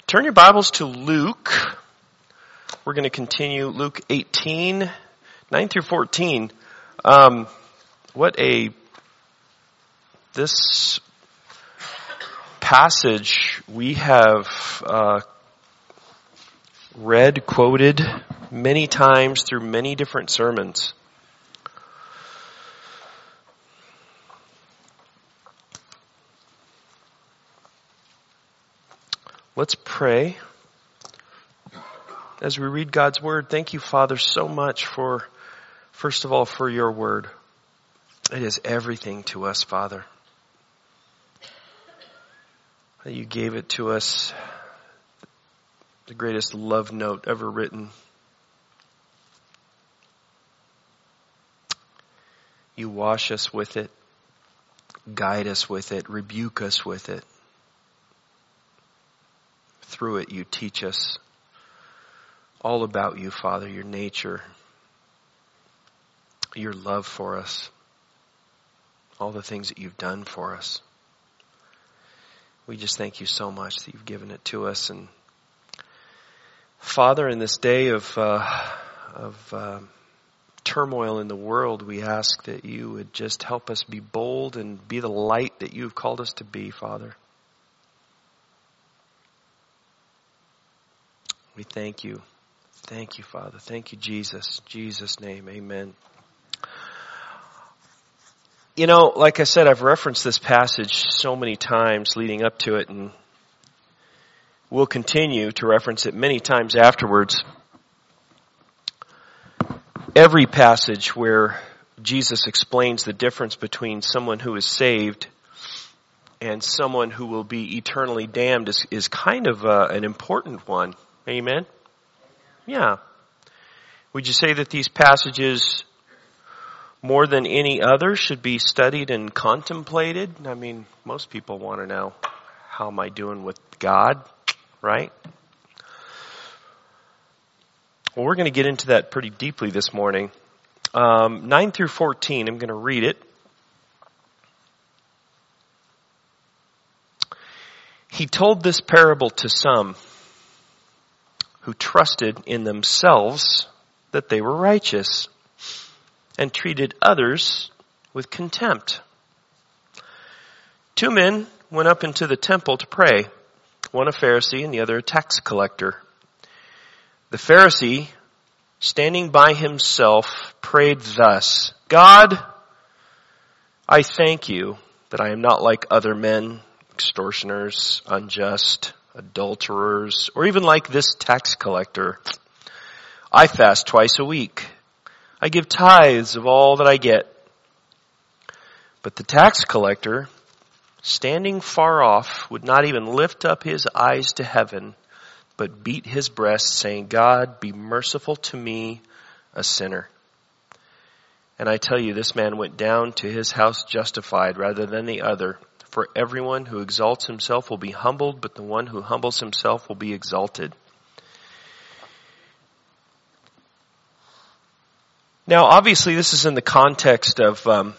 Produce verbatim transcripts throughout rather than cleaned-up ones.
Turn your Bibles to Luke. We're going to continue Luke eighteen, nine through fourteen. Um, what a, this passage we have uh, read, quoted many times through many different sermons. Let's pray as we read God's Word. Thank you, Father, so much for, first of all, for your Word. It is everything to us, Father. That you gave it to us, the greatest love note ever written. You wash us with it, guide us with it, rebuke us with it. Through it, you teach us all about you, Father, your nature, your love for us, all the things that you've done for us. We just thank you so much that you've given it to us. And Father, in this day of uh, of uh, turmoil in the world, we ask that you would just help us be bold and be the light that you've called us to be, Father. We thank you. Thank you, Father. Thank you, Jesus. In Jesus' name, amen. You know, like I said, I've referenced this passage so many times leading up to it, and we'll continue to reference it many times afterwards. Every passage where Jesus explains the difference between someone who is saved and someone who will be eternally damned is, is kind of uh, an important one. Amen? Yeah. Would you say that these passages, more than any other, should be studied and contemplated? I mean, most people want to know, how am I doing with God? Right? Well, we're going to get into that pretty deeply this morning. Um, nine through fourteen, I'm going to read it. He told this parable to some who trusted in themselves that they were righteous and treated others with contempt. Two men went up into the temple to pray, one a Pharisee and the other a tax collector. The Pharisee, standing by himself, prayed thus, God, I thank you that I am not like other men, extortioners, unjust, adulterers, or even like this tax collector. I fast twice a week. I give tithes of all that I get. But the tax collector, standing far off, would not even lift up his eyes to heaven, but beat his breast, saying, God, be merciful to me, a sinner. And I tell you, this man went down to his house justified rather than the other. For everyone who exalts himself will be humbled, but the one who humbles himself will be exalted. Now, obviously, this is in the context of, um,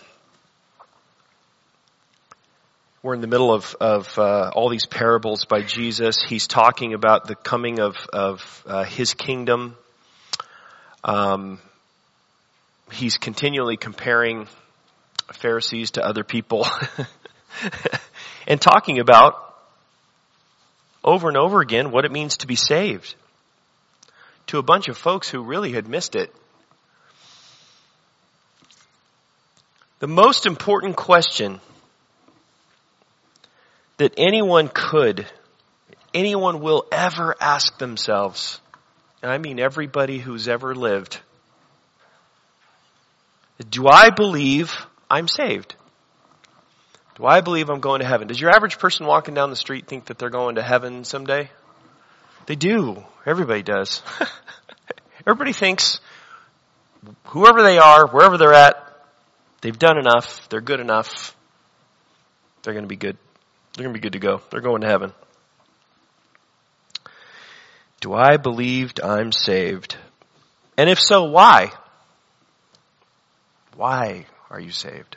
we're in the middle of, of uh, all these parables by Jesus. He's talking about the coming of, of uh, his kingdom. Um, he's continually comparing Pharisees to other people. And talking about over and over again what it means to be saved to a bunch of folks who really had missed it. The most important question that anyone could, anyone will ever ask themselves, and I mean everybody who's ever lived, do I believe I'm saved? Do I believe I'm going to heaven? Does your average person walking down the street think that they're going to heaven someday? They do. Everybody does. Everybody thinks whoever they are, wherever they're at, they've done enough, they're good enough, they're going to be good. They're going to be good to go. They're going to heaven. Do I believe I'm saved? And if so, why? Why are you saved?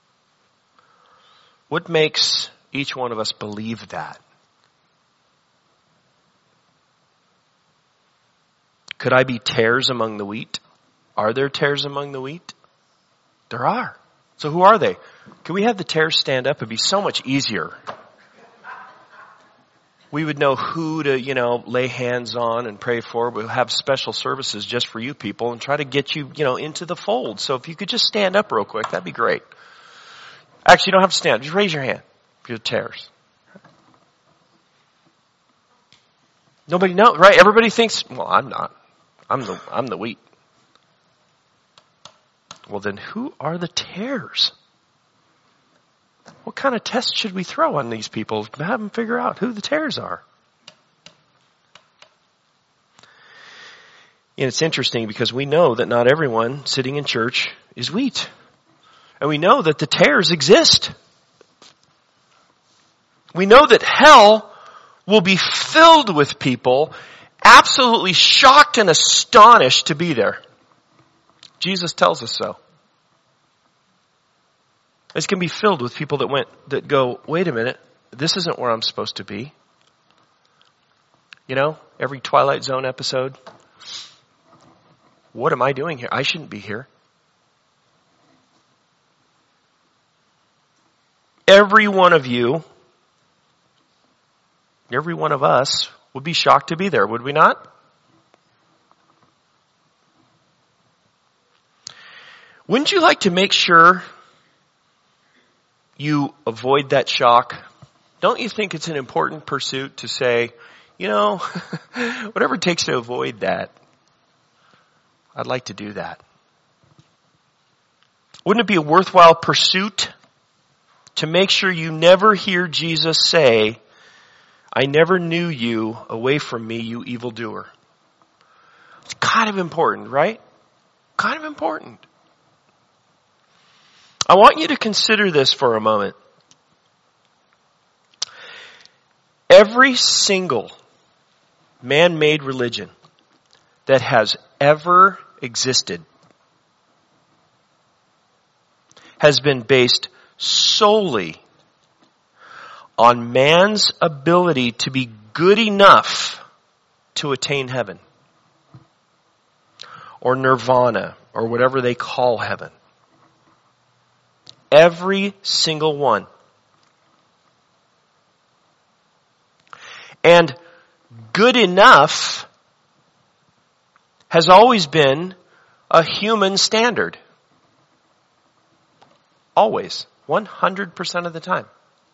What makes each one of us believe that? Could I be tares among the wheat? Are there tares among the wheat? There are. So who are they? Can we have the tares stand up? It'd be so much easier. We would know who to, you know, lay hands on and pray for. We'll have special services just for you people and try to get you, you know, into the fold. So if you could just stand up real quick, that'd be great. Actually, you don't have to stand. Just raise your hand if you're tares. Nobody knows, right? Everybody thinks, well, I'm not. I'm the, I'm the wheat. Well, then who are the tares? What kind of test should we throw on these people to have them figure out who the tares are? And it's interesting because we know that not everyone sitting in church is wheat. And we know that the tares exist. We know that hell will be filled with people absolutely shocked and astonished to be there. Jesus tells us so. It's going to be filled with people that went, that go, wait a minute, this isn't where I'm supposed to be. You know, every Twilight Zone episode. What am I doing here? I shouldn't be here. Every one of you, every one of us would be shocked to be there, would we not? Wouldn't you like to make sure you avoid that shock? Don't you think it's an important pursuit to say, you know, whatever it takes to avoid that, I'd like to do that. Wouldn't it be a worthwhile pursuit to make sure you never hear Jesus say, I never knew you, away from me, you evildoer? It's kind of important, right? Kind of important. I want you to consider this for a moment. Every single man-made religion that has ever existed has been based solely on man's ability to be good enough to attain heaven, or nirvana, or whatever they call heaven. Every single one. And good enough has always been a human standard. Always. one hundred percent of the time.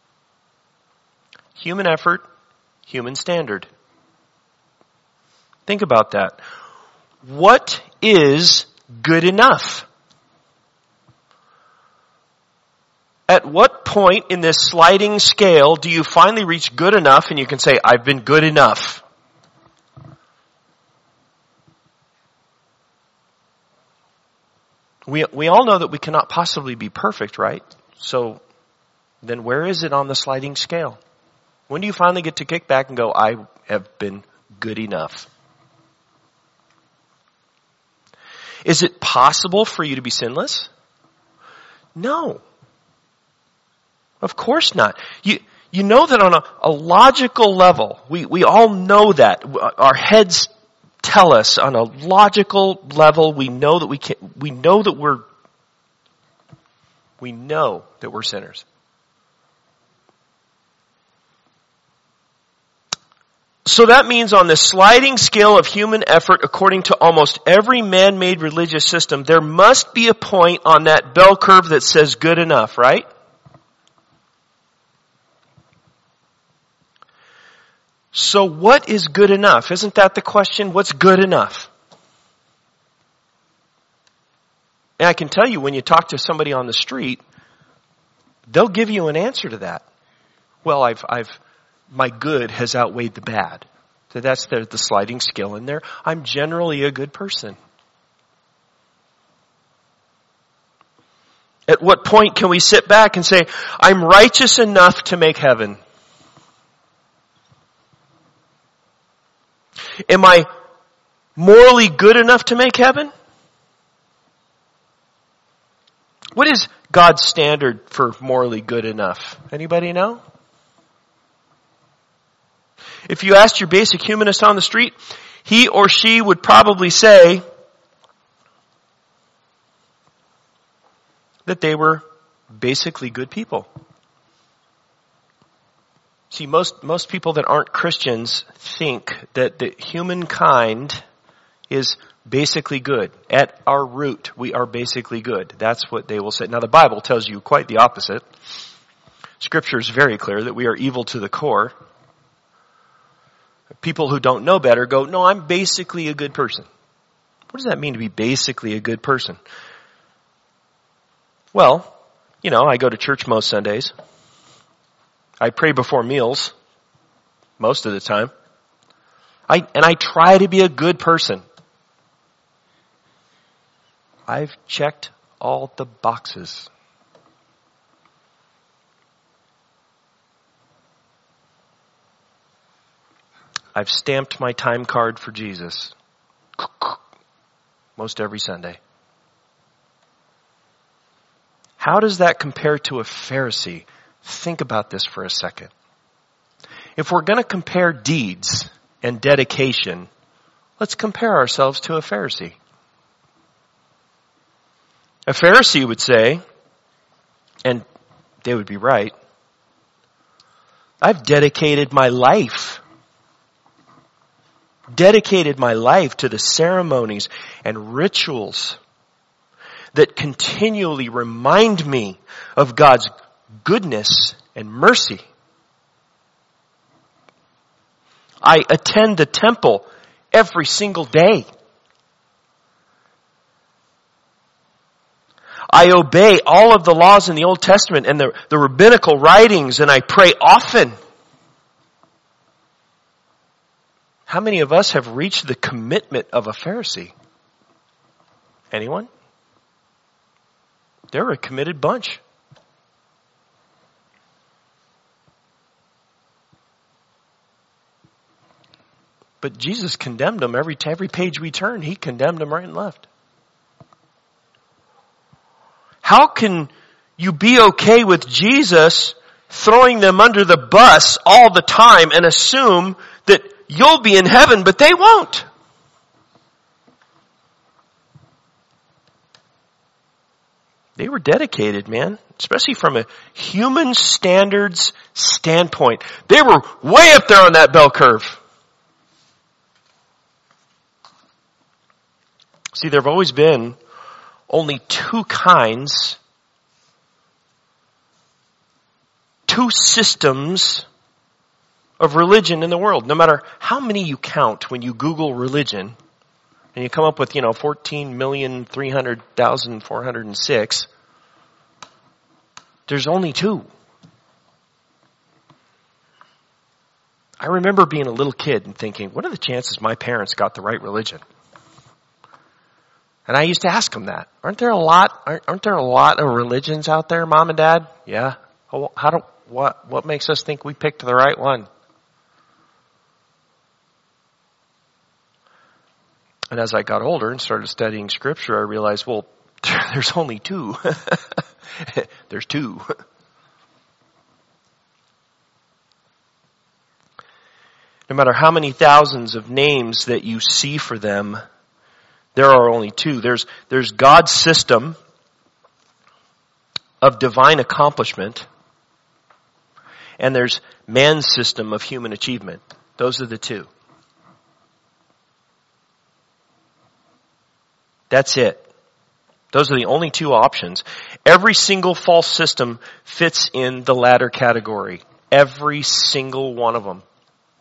Human effort, human standard. Think about that. What is good enough? At what point in this sliding scale do you finally reach good enough and you can say, I've been good enough? We, we all know that we cannot possibly be perfect, right? So then where is it on the sliding scale? When do you finally get to kick back and go, I have been good enough? Is it possible for you to be sinless? No. Of course not. You, you know that on a, a logical level, we, we all know that. Our heads tell us on a logical level, we know that we can, we know that we're, we know that we're sinners. So that means on the sliding scale of human effort, according to almost every man-made religious system, there must be a point on that bell curve that says good enough, right? So what is good enough? Isn't that the question? What's good enough? And I can tell you, when you talk to somebody on the street, they'll give you an answer to that. Well, I've, I've, my good has outweighed the bad. So that's the, the sliding scale in there. I'm generally a good person. At what point can we sit back and say, I'm righteous enough to make heaven? Am I morally good enough to make heaven? What is God's standard for morally good enough? Anybody know? If you asked your basic humanist on the street, he or she would probably say that they were basically good people. See, most, most people that aren't Christians think that the humankind is basically good. At our root, we are basically good. That's what they will say. Now, the Bible tells you quite the opposite. Scripture is very clear that we are evil to the core. People who don't know better go, no, I'm basically a good person. What does that mean to be basically a good person? Well, you know, I go to church most Sundays. I pray before meals most of the time. I, and I try to be a good person. I've checked all the boxes. I've stamped my time card for Jesus most every Sunday. How does that compare to a Pharisee? Think about this for a second. If we're going to compare deeds and dedication, let's compare ourselves to a Pharisee. A Pharisee would say, and they would be right, I've dedicated my life, dedicated my life to the ceremonies and rituals that continually remind me of God's goodness and mercy. I attend the temple every single day. I obey all of the laws in the Old Testament and the, the rabbinical writings, and I pray often. How many of us have reached the commitment of a Pharisee? Anyone? They're a committed bunch. But Jesus condemned them every, every page we turn. He condemned them right and left. How can you be okay with Jesus throwing them under the bus all the time and assume that you'll be in heaven, but they won't? They were dedicated, man, especially from a human standards standpoint. They were way up there on that bell curve. See, there have always been only two kinds, two systems of religion in the world. No matter how many you count when you Google religion, and you come up with, you know, fourteen million three hundred thousand four hundred six, there's only two. I remember being a little kid and thinking, what are the chances my parents got the right religion? And I used to ask them that. Aren't there a lot, aren't, aren't there a lot of religions out there, Mom and Dad? Yeah. How do, what, what makes us think we picked the right one? And as I got older and started studying Scripture, I realized, well, there's only two. There's two. No matter how many thousands of names that you see for them, there are only two. There's, there's God's system of divine accomplishment, and there's man's system of human achievement. Those are the two. That's it. Those are the only two options. Every single false system fits in the latter category. Every single one of them.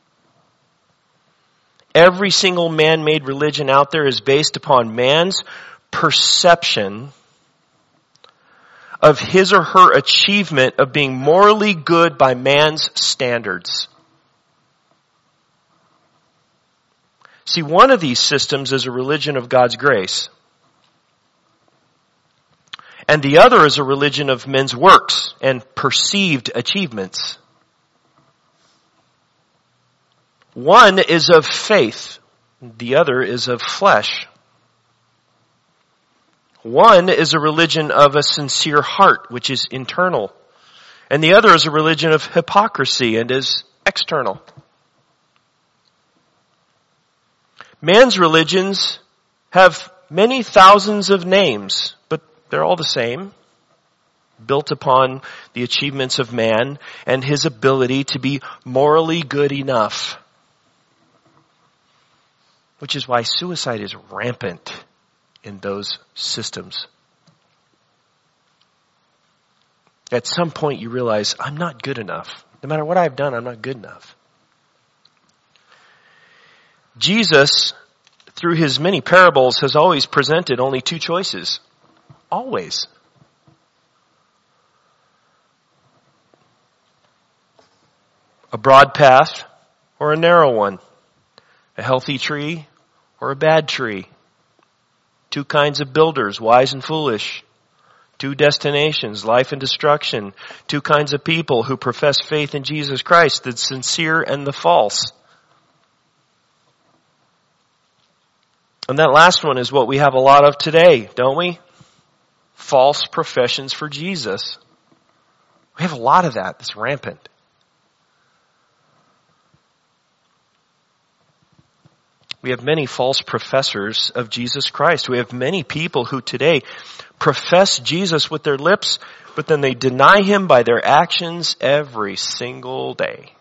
Every single man-made religion out there is based upon man's perception of his or her achievement of being morally good by man's standards. See, one of these systems is a religion of God's grace. And the other is a religion of men's works and perceived achievements. One is of faith. The other is of flesh. One is a religion of a sincere heart, which is internal. And the other is a religion of hypocrisy and is external. Man's religions have many thousands of names, but they're all the same, built upon the achievements of man and his ability to be morally good enough. Which is why suicide is rampant in those systems. At some point you realize, I'm not good enough. No matter what I've done, I'm not good enough. Jesus, through his many parables, has always presented only two choices. Always. A broad path or a narrow one. A healthy tree or a bad tree. Two kinds of builders, wise and foolish. Two destinations, life and destruction. Two kinds of people who profess faith in Jesus Christ, the sincere and the false. And that last one is what we have a lot of today, don't we? False professions for Jesus. We have a lot of that. It's rampant. We have many false professors of Jesus Christ. We have many people who today profess Jesus with their lips, but then they deny him by their actions every single day.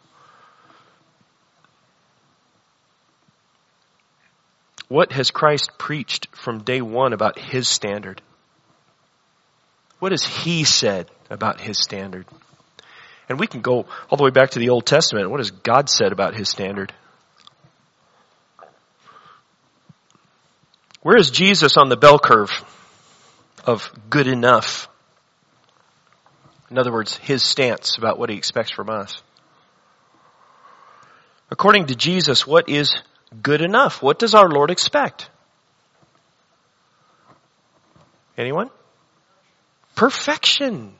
What has Christ preached from day one about his standard? What has he said about his standard? And we can go all the way back to the Old Testament. What has God said about his standard? Where is Jesus on the bell curve of good enough? In other words, his stance about what he expects from us. According to Jesus, what is good enough? What does our Lord expect? Anyone? Perfection.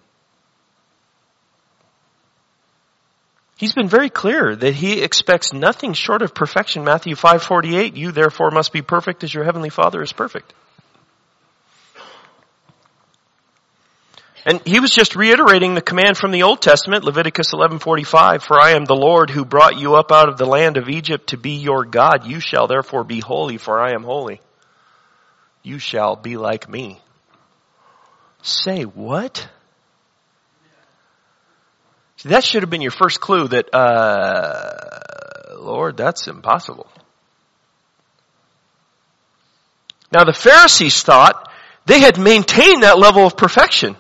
He's been very clear that he expects nothing short of perfection. Matthew five forty-eight, you therefore must be perfect as your heavenly Father is perfect. And he was just reiterating the command from the Old Testament, Leviticus eleven forty-five, for I am the Lord who brought you up out of the land of Egypt to be your God. You shall therefore be holy, for I am holy. You shall be like me. Say what? See, that should have been your first clue that, uh, Lord, that's impossible. Now the Pharisees thought they had maintained that level of perfection.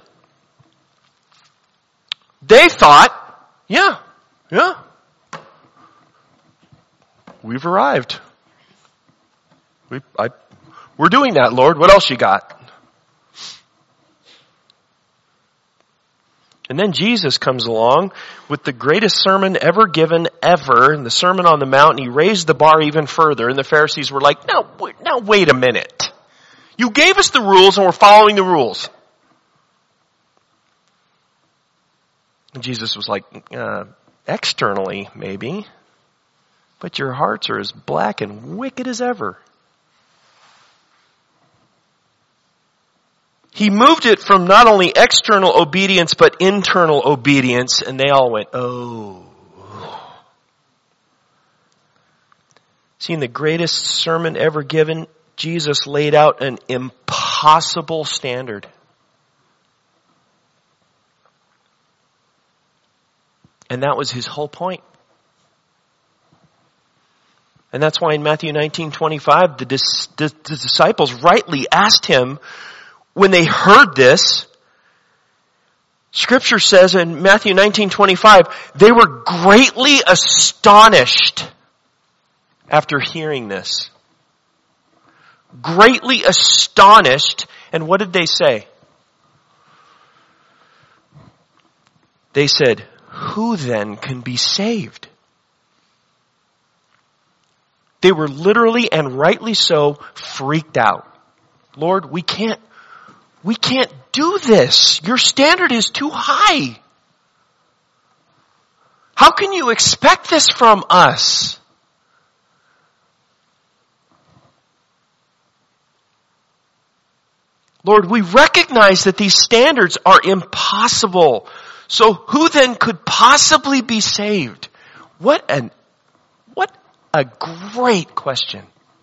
They thought, yeah, yeah, we've arrived. We, I, we're doing that, Lord. What else you got? And then Jesus comes along with the greatest sermon ever given, ever, in the Sermon on the Mount, and he raised the bar even further, and the Pharisees were like, no, now wait a minute. You gave us the rules and we're following the rules. And Jesus was like, uh, externally, maybe, but your hearts are as black and wicked as ever. He moved it from not only external obedience, but internal obedience, and they all went, oh. See, in the greatest sermon ever given, Jesus laid out an impossible standard. And that was his whole point. And that's why in Matthew nineteen twenty-five, the, dis- the, the disciples rightly asked him, when they heard this, Scripture says in Matthew nineteen twenty-five, they were greatly astonished after hearing this. Greatly astonished. And what did they say? They said, who then can be saved? They were literally and rightly so freaked out. Lord, we can't We can't do this. Your standard is too high. How can you expect this from us? Lord, we recognize that these standards are impossible. So who then could possibly be saved? What an, what a great question.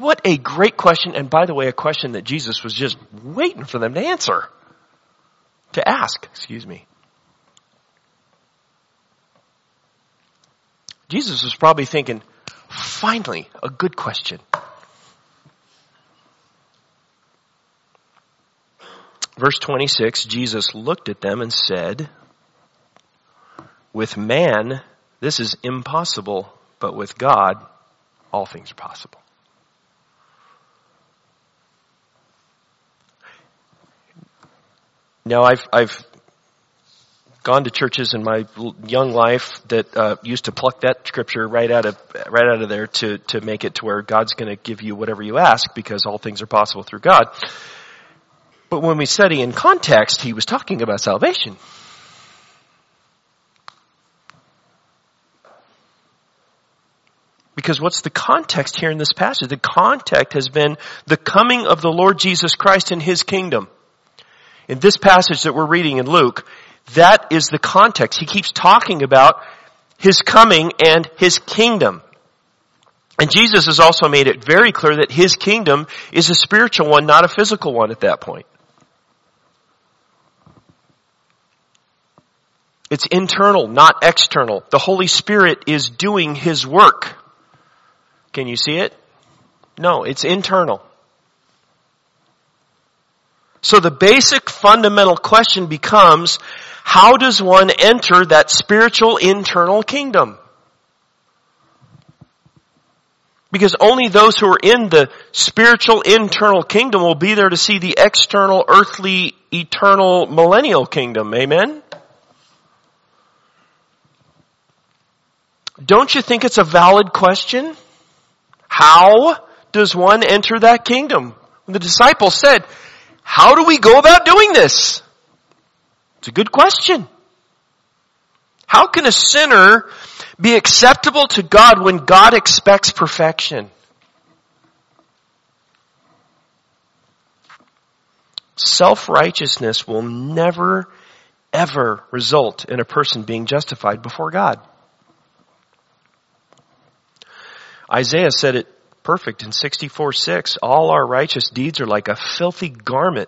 What a great question. And by the way, a question that Jesus was just waiting for them to answer. To ask, excuse me. Jesus was probably thinking, finally, a good question. Verse twenty-six, Jesus looked at them and said, with man, this is impossible, but with God, all things are possible. Now, I've, I've gone to churches in my young life that uh, used to pluck that scripture right out of right out of there to to make it to where God's going to give you whatever you ask because all things are possible through God. But when we study in context, he was talking about salvation. Because what's the context here in this passage? The context has been the coming of the Lord Jesus Christ in his kingdom. In this passage that we're reading in Luke, that is the context. He keeps talking about his coming and his kingdom. And Jesus has also made it very clear that his kingdom is a spiritual one, not a physical one at that point. It's internal, not external. The Holy Spirit is doing his work. Can you see it? No, it's internal. So the basic fundamental question becomes, how does one enter that spiritual internal kingdom? Because only those who are in the spiritual internal kingdom will be there to see the external, earthly, eternal, millennial kingdom. Amen? Don't you think it's a valid question? How does one enter that kingdom? When the disciples said, how do we go about doing this? It's a good question. How can a sinner be acceptable to God when God expects perfection? Self-righteousness will never, ever result in a person being justified before God. Isaiah said it perfect in sixty-four six. All our righteous deeds are like a filthy garment.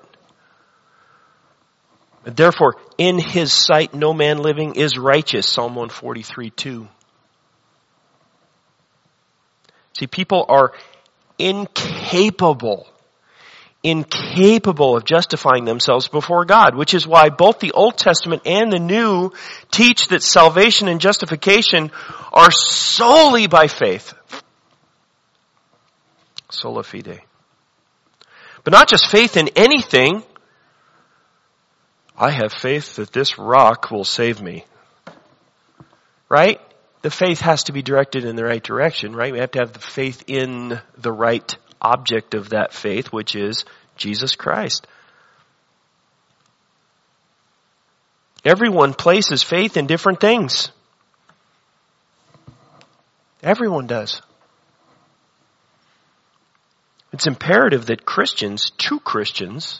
Therefore, in his sight, no man living is righteous. Psalm one forty-three two. See, people are incapable, incapable of justifying themselves before God, which is why both the Old Testament and the New teach that salvation and justification are solely by faith. Sola fide. But not just faith in anything. I have faith that this rock will save me. Right? The faith has to be directed in the right direction, right? We have to have the faith in the right object of that faith, which is Jesus Christ. Everyone places faith in different things. Everyone does. It's imperative that Christians, true Christians,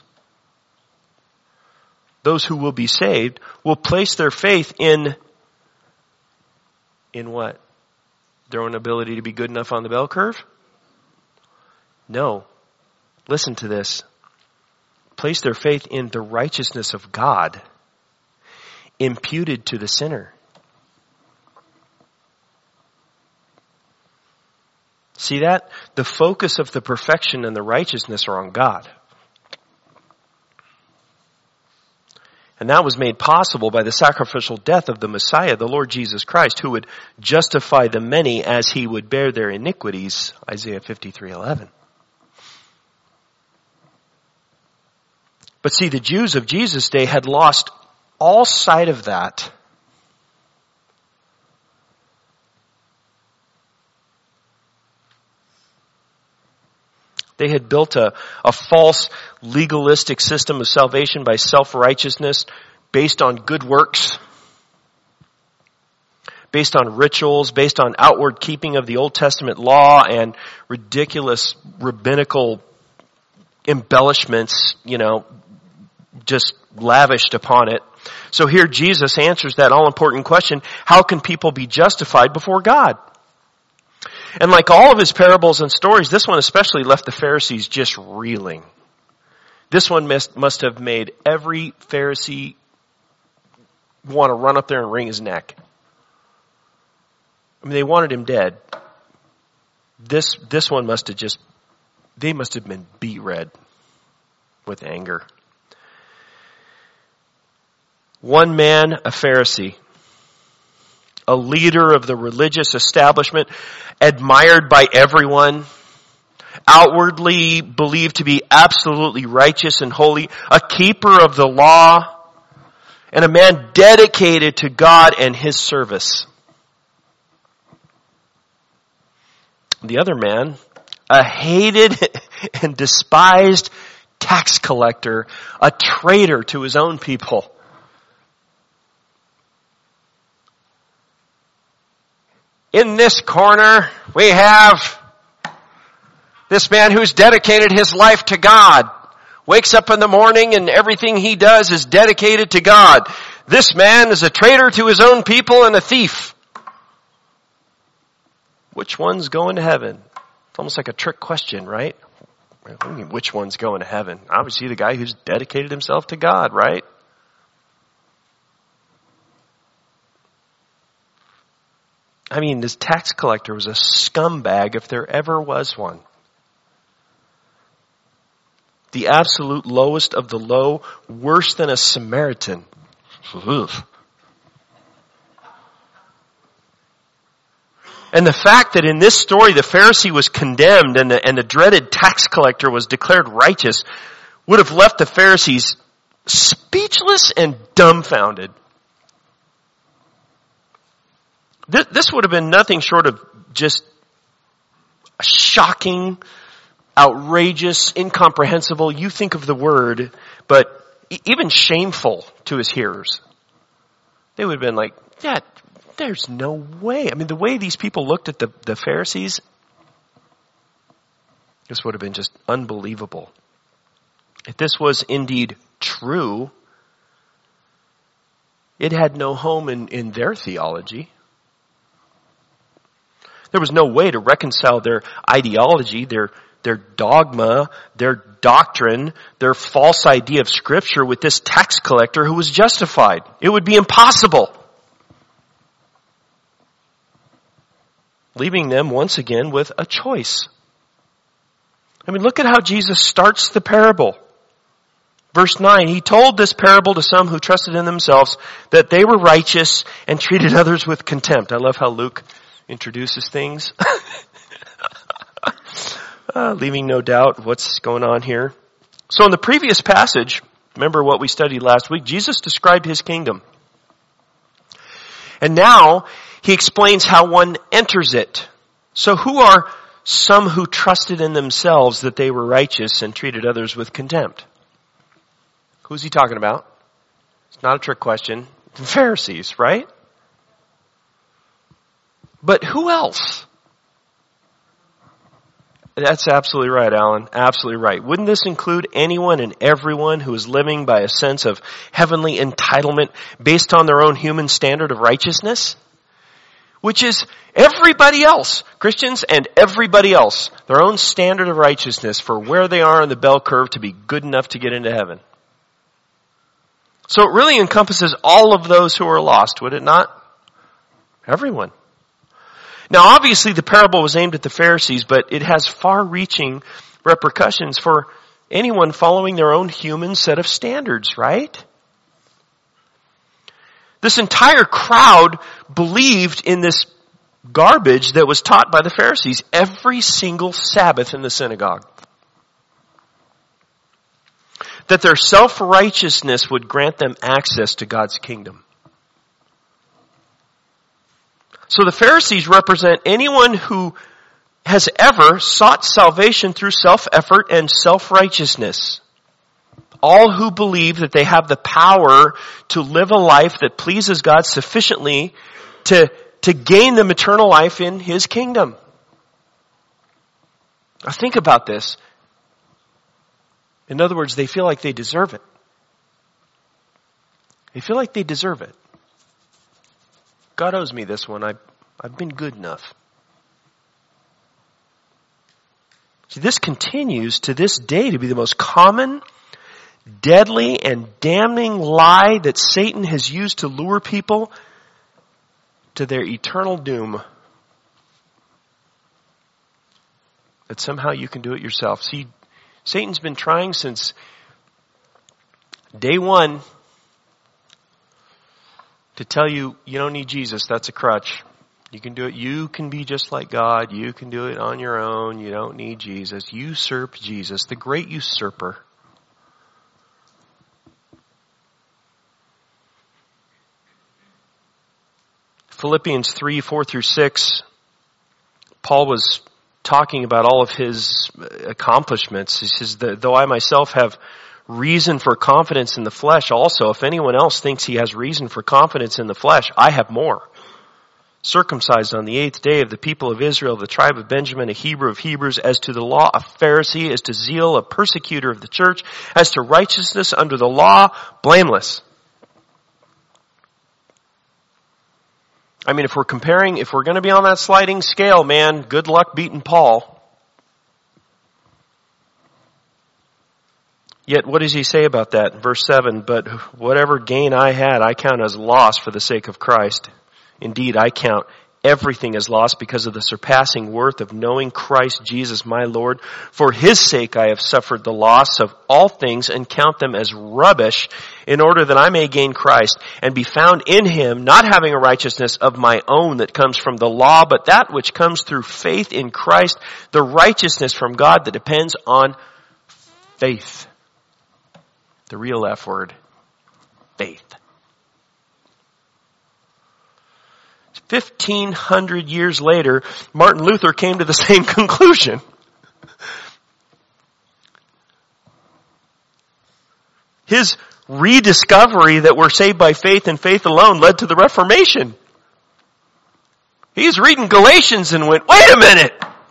those who will be saved, will place their faith in, in what? Their own ability to be good enough on the bell curve? No. Listen to this. Place their faith in the righteousness of God imputed to the sinner. See that? The focus of the perfection and the righteousness are on God. And that was made possible by the sacrificial death of the Messiah, the Lord Jesus Christ, who would justify the many as he would bear their iniquities, Isaiah fifty-three eleven. But see, the Jews of Jesus' day had lost all sight of that. They had built a, a false legalistic system of salvation by self-righteousness based on good works, based on rituals, based on outward keeping of the Old Testament law and ridiculous rabbinical embellishments, you know, just lavished upon it. So here Jesus answers that all-important question, how can people be justified before God? And like all of his parables and stories, this one especially left the Pharisees just reeling. This one must, must have made every Pharisee want to run up there and wring his neck. I mean, they wanted him dead. This, this one must have just, they must have been beet red with anger. One man, a Pharisee, a leader of the religious establishment, admired by everyone, outwardly believed to be absolutely righteous and holy, a keeper of the law, and a man dedicated to God and his service. The other man, a hated and despised tax collector, a traitor to his own people. In this corner, we have this man who's dedicated his life to God. Wakes up in the morning and everything he does is dedicated to God. This man is a traitor to his own people and a thief. Which one's going to heaven? It's almost like a trick question, right? I mean, which one's going to heaven? Obviously the guy who's dedicated himself to God, right? I mean, this tax collector was a scumbag if there ever was one. The absolute lowest of the low, worse than a Samaritan. Ugh. And the fact that in this story the Pharisee was condemned and the, and the dreaded tax collector was declared righteous would have left the Pharisees speechless and dumbfounded. This, this would have been nothing short of just shocking, outrageous, incomprehensible. You think of the word, but even shameful to his hearers. They would have been like, yeah, there's no way. I mean, the way these people looked at the, the Pharisees, this would have been just unbelievable. If this was indeed true, it had no home in, in their theology. There was no way to reconcile their ideology, their their dogma, their doctrine, their false idea of Scripture with this tax collector who was justified. It would be impossible. Leaving them once again with a choice. I mean, look at how Jesus starts the parable. Verse nine, he told this parable to some who trusted in themselves that they were righteous and treated others with contempt. I love how Luke introduces things. uh, leaving no doubt what's going on here. So in the previous passage, remember what we studied last week, Jesus described his kingdom. And now he explains how one enters it. So who are some who trusted in themselves that they were righteous and treated others with contempt? Who's he talking about? It's not a trick question. The Pharisees, right? But who else? That's absolutely right, Alan. Absolutely right. Wouldn't this include anyone and everyone who is living by a sense of heavenly entitlement based on their own human standard of righteousness? Which is everybody else, Christians and everybody else, their own standard of righteousness for where they are in the bell curve to be good enough to get into heaven. So it really encompasses all of those who are lost, would it not? Everyone. Now obviously the parable was aimed at the Pharisees, but it has far-reaching repercussions for anyone following their own human set of standards, right? This entire crowd believed in this garbage that was taught by the Pharisees every single Sabbath in the synagogue. That their self-righteousness would grant them access to God's kingdom. So the Pharisees represent anyone who has ever sought salvation through self-effort and self-righteousness. All who believe that they have the power to live a life that pleases God sufficiently to, to gain the eternal life in His kingdom. Now think about this. In other words, they feel like they deserve it. They feel like they deserve it. God owes me this one. I, I've been good enough. See, this continues to this day to be the most common, deadly, and damning lie that Satan has used to lure people to their eternal doom. That somehow you can do it yourself. See, Satan's been trying since day one to tell you, you don't need Jesus. That's a crutch. You can do it. You can be just like God. You can do it on your own. You don't need Jesus. Usurp Jesus, the great usurper. Philippians three, four through six, Paul was talking about all of his accomplishments. He says, though I myself have reason for confidence in the flesh also, if anyone else thinks he has reason for confidence in the flesh, I have more. Circumcised on the eighth day of the people of Israel, the tribe of Benjamin, a Hebrew of Hebrews, as to the law, a Pharisee, as to zeal, a persecutor of the church, as to righteousness under the law, blameless. I mean, if we're comparing, if we're going to be on that sliding scale, man, good luck beating Paul. Yet what does he say about that? Verse seven, but whatever gain I had, I count as loss for the sake of Christ. Indeed, I count everything as loss because of the surpassing worth of knowing Christ Jesus my Lord. For his sake I have suffered the loss of all things and count them as rubbish in order that I may gain Christ and be found in him, not having a righteousness of my own that comes from the law, but that which comes through faith in Christ, the righteousness from God that depends on faith. The real F word, faith. Fifteen hundred years later, Martin Luther came to the same conclusion. His rediscovery that we're saved by faith and faith alone led to the Reformation. He's reading Galatians and went, wait a minute!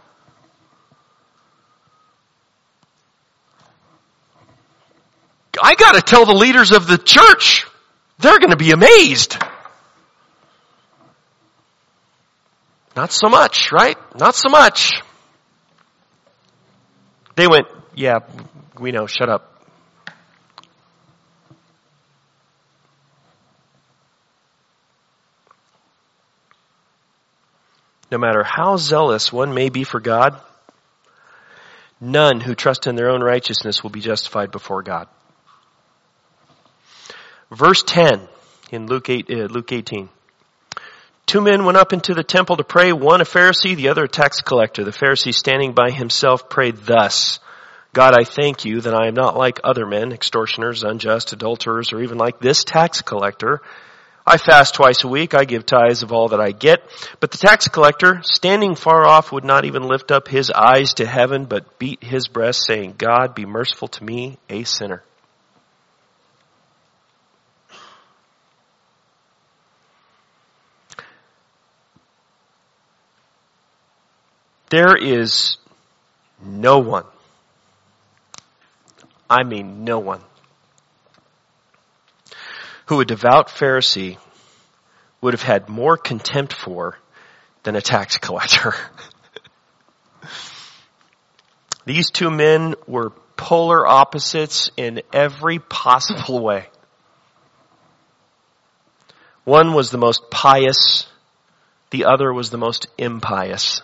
I gotta tell the leaders of the church, they're gonna be amazed. Not so much, right? Not so much. They went, yeah, we know, shut up. No matter how zealous one may be for God, none who trust in their own righteousness will be justified before God. Verse ten in Luke eight, uh, Luke eighteen. Two men went up into the temple to pray, one a Pharisee, the other a tax collector. The Pharisee, standing by himself, prayed thus, God, I thank you that I am not like other men, extortioners, unjust, adulterers, or even like this tax collector. I fast twice a week, I give tithes of all that I get. But the tax collector, standing far off, would not even lift up his eyes to heaven, but beat his breast, saying, God, be merciful to me, a sinner. There is no one, I mean no one, who a devout Pharisee would have had more contempt for than a tax collector. These two men were polar opposites in every possible way. One was the most pious, the other was the most impious.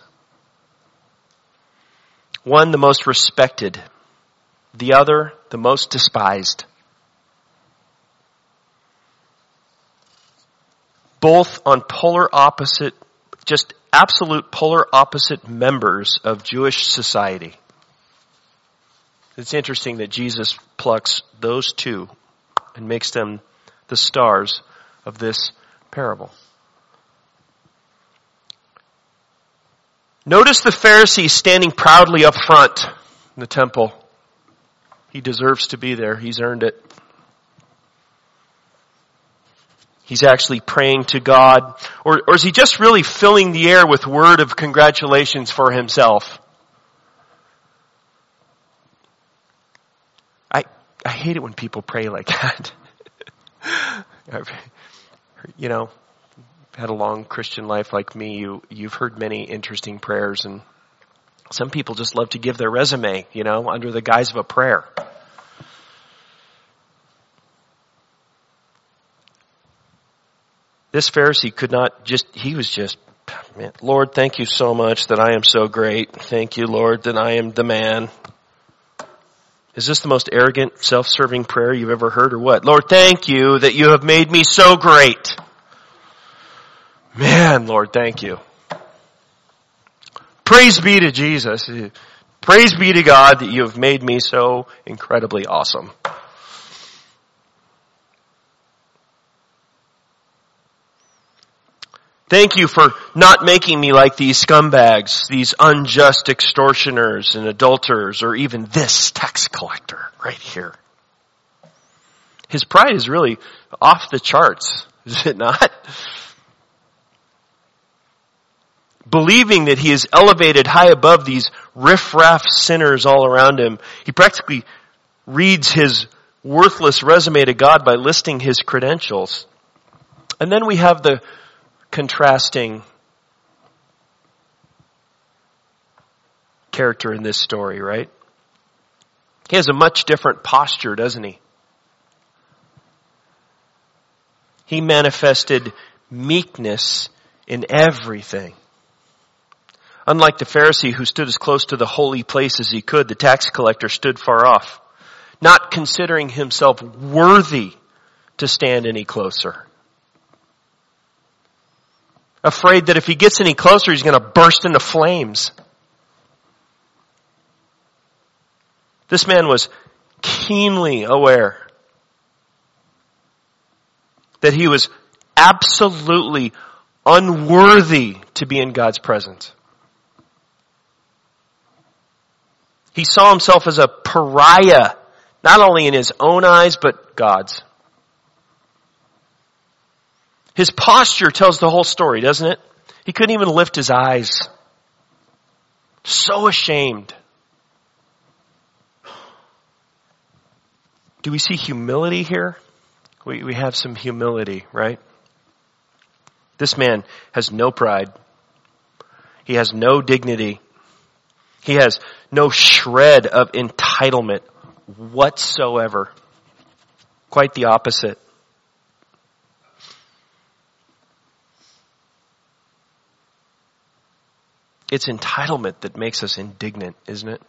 One the most respected, the other the most despised. Both on polar opposite, just absolute polar opposite members of Jewish society. It's interesting that Jesus plucks those two and makes them the stars of this parable. Notice the Pharisee standing proudly up front in the temple. He deserves to be there. He's earned it. He's actually praying to God. Or, or is he just really filling the air with word of congratulations for himself? I I hate it when people pray like that. You know, had a long Christian life like me, you, you've heard many interesting prayers, and Some people just love to give their resume, you know, under the guise of a prayer. This Pharisee could not just, he was just, man, Lord, thank you so much that I am so great. Thank you, Lord, that I am the man. Is this the most arrogant, self-serving prayer you've ever heard or what? Lord, thank you that you have made me so great. Man, Lord, thank you. Praise be to Jesus. Praise be to God that you have made me so incredibly awesome. Thank you for not making me like these scumbags, these unjust extortioners and adulterers, or even this tax collector right here. His pride is really off the charts, is it not? Believing that he is elevated high above these riffraff sinners all around him, he practically reads his worthless resume to God by listing his credentials. And then we have the contrasting character in this story, right? He has a much different posture, doesn't he? He manifested meekness in everything. Unlike the Pharisee who stood as close to the holy place as he could, the tax collector stood far off, not considering himself worthy to stand any closer. Afraid that if he gets any closer, he's going to burst into flames. This man was keenly aware that he was absolutely unworthy to be in God's presence. He saw himself as a pariah, not only in his own eyes, but God's. His posture tells the whole story, doesn't it? He couldn't even lift his eyes. So ashamed. Do we see humility here? We, we have some humility, right? This man has no pride. He has no dignity. He has no shred of entitlement whatsoever. Quite the opposite. It's entitlement that makes us indignant, isn't it?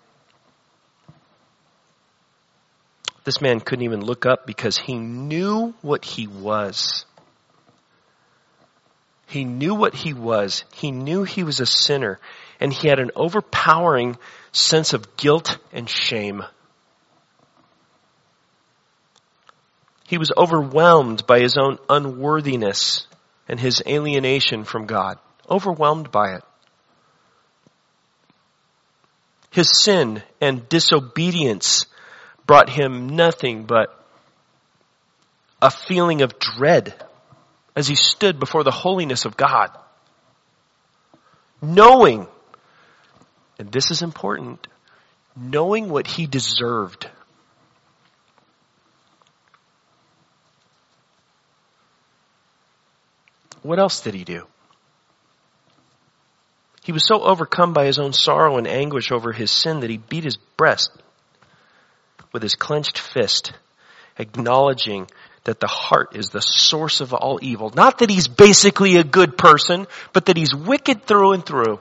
This man couldn't even look up because he knew what he was. He knew what he was. He knew he was a sinner. And he had an overpowering sense of guilt and shame. He was overwhelmed by his own unworthiness and his alienation from God. Overwhelmed by it. His sin and disobedience brought him nothing but a feeling of dread as he stood before the holiness of God. Knowing, and this is important, knowing what he deserved. What else did he do? He was so overcome by his own sorrow and anguish over his sin that he beat his breast with his clenched fist, acknowledging that the heart is the source of all evil. Not that he's basically a good person, but that he's wicked through and through.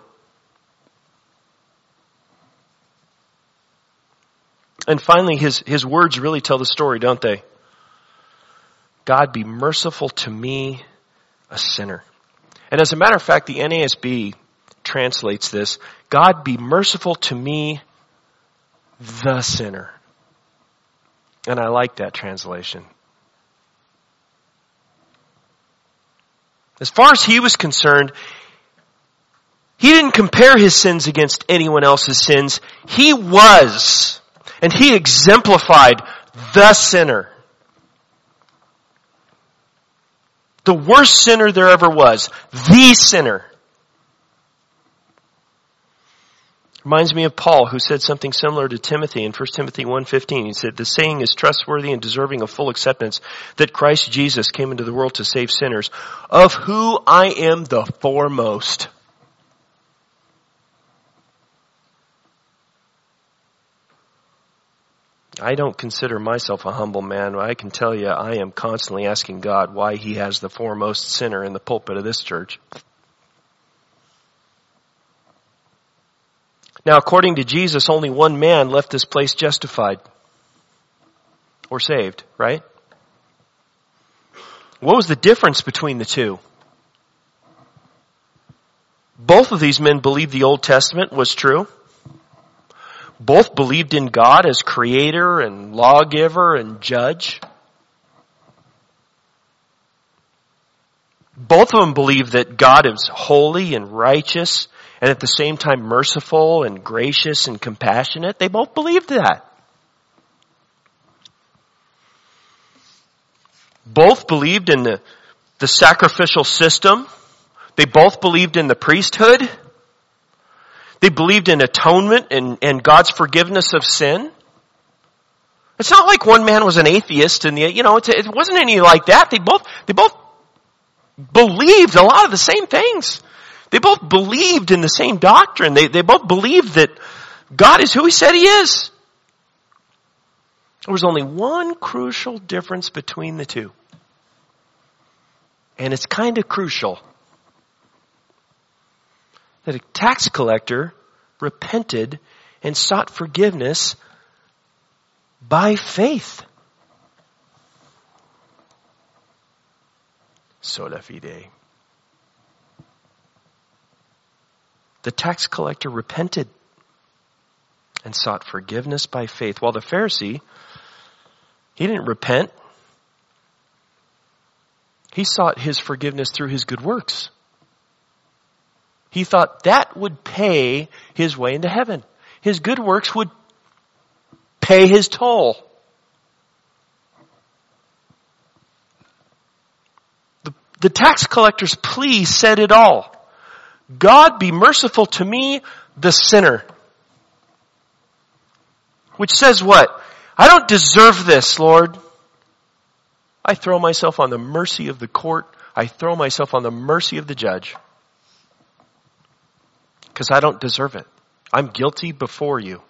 And finally, his, his words really tell the story, don't they? God, be merciful to me, a sinner. And as a matter of fact, the N A S B translates this, God, be merciful to me, the sinner. And I like that translation. As far as he was concerned, he didn't compare his sins against anyone else's sins. He was, and he exemplified the sinner. The worst sinner there ever was. The sinner. Reminds me of Paul, who said something similar to Timothy in First Timothy one fifteen. He said, the saying is trustworthy and deserving of full acceptance that Christ Jesus came into the world to save sinners, of who I am the foremost. I don't consider myself a humble man. I can tell you I am constantly asking God why he has the foremost sinner in the pulpit of this church. Now, according to Jesus, only one man left this place justified or saved, right? What was the difference between the two? Both of these men believed the Old Testament was true. Both believed in God as creator and lawgiver and judge. Both of them believed that God is holy and righteous and at the same time merciful and gracious and compassionate. They both believed that. Both believed in the, the sacrificial system. They both believed in the priesthood. They believed in atonement and, and God's forgiveness of sin. It's not like one man was an atheist and the, you know, it, it wasn't any like that. They both, they both believed a lot of the same things. They both believed in the same doctrine. They, they both believed that God is who he said he is. There was only one crucial difference between the two. And it's kind of crucial. That a tax collector repented and sought forgiveness by faith. Sola fide. The tax collector repented and sought forgiveness by faith, while the Pharisee, he didn't repent. He sought his forgiveness through his good works. He thought that would pay his way into heaven. His good works would pay his toll. The, the tax collector's plea said it all. God, be merciful to me, the sinner. Which says what? I don't deserve this, Lord. I throw myself on the mercy of the court. I throw myself on the mercy of the judge. Because I don't deserve it. I'm guilty before you.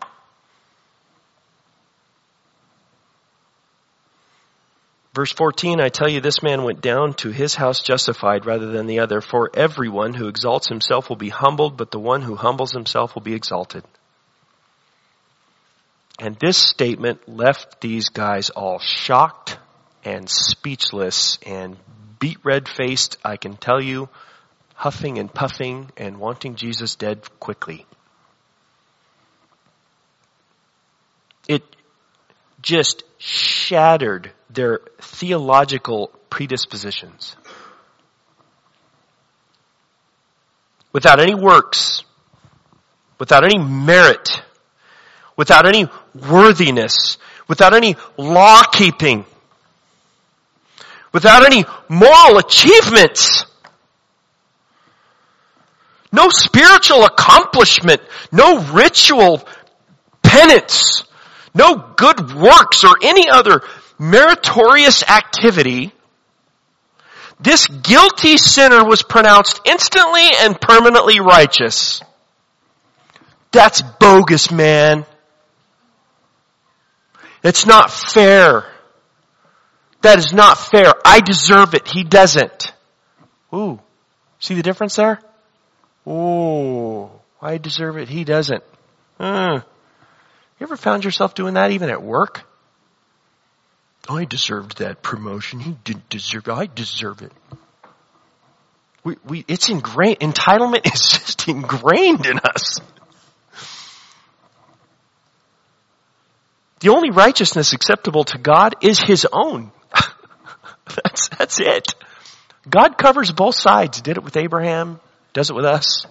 Verse fourteen, I tell you, this man went down to his house justified rather than the other. For everyone who exalts himself will be humbled, but the one who humbles himself will be exalted. And this statement left these guys all shocked and speechless and beet red-faced, I can tell you, huffing and puffing and wanting Jesus dead quickly. It just shattered their theological predispositions. Without any works, without any merit, without any worthiness, without any law keeping, without any moral achievements, no spiritual accomplishment, no ritual penance, no good works or any other meritorious activity, this guilty sinner was pronounced instantly and permanently righteous. That's bogus, man. It's not fair. That is not fair. I deserve it. He doesn't. Ooh. See the difference there? Ooh. I deserve it. He doesn't. Uh. You ever found yourself doing that even at work? I deserved that promotion. He didn't deserve it. I deserve it. We, we, it's ingrained. Entitlement is just ingrained in us. The only righteousness acceptable to God is his own. that's, that's it. God covers both sides. Did it with Abraham. Does it with us.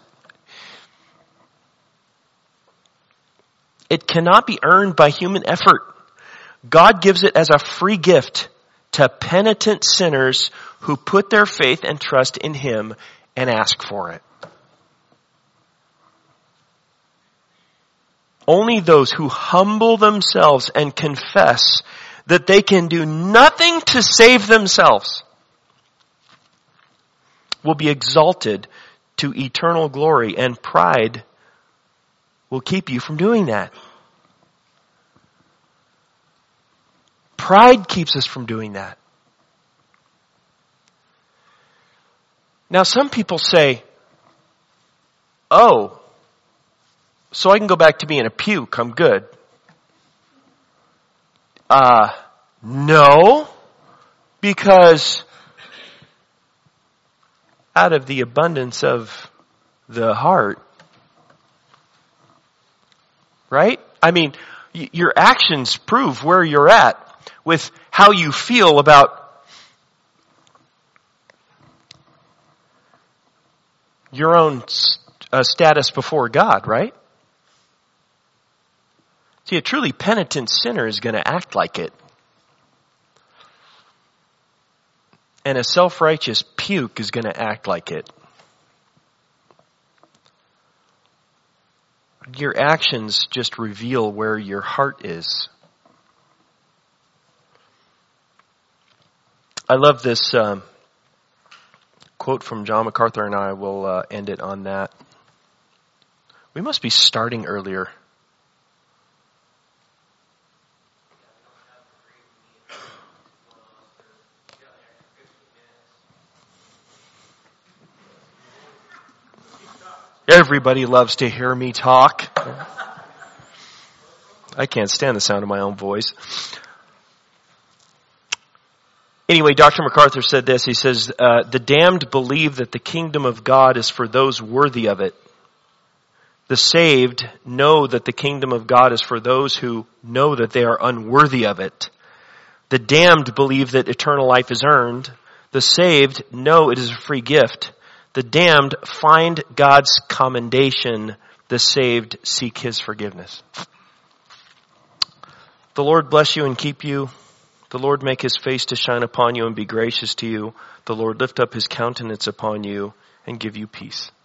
It cannot be earned by human effort. God gives it as a free gift to penitent sinners who put their faith and trust in him and ask for it. Only those who humble themselves and confess that they can do nothing to save themselves will be exalted to eternal glory, and pride will keep you from doing that. Pride keeps us from doing that. Now some people say, oh, so I can go back to being a puke, I'm good. Uh, no, because out of the abundance of the heart, right? I mean, y- your actions prove where you're at with how you feel about your own uh, status before God, right? See, a truly penitent sinner is going to act like it. And a self-righteous puke is going to act like it. Your actions just reveal where your heart is. I love this um, quote from John MacArthur, and I will uh, end it on that. We must be starting earlier. Everybody loves to hear me talk. I can't stand the sound of my own voice. Anyway, Doctor MacArthur said this. He says, uh, the damned believe that the kingdom of God is for those worthy of it. The saved know that the kingdom of God is for those who know that they are unworthy of it. The damned believe that eternal life is earned. The saved know it is a free gift. The damned find God's commendation. The saved seek His forgiveness. The Lord bless you and keep you. The Lord make His face to shine upon you and be gracious to you. The Lord lift up His countenance upon you and give you peace.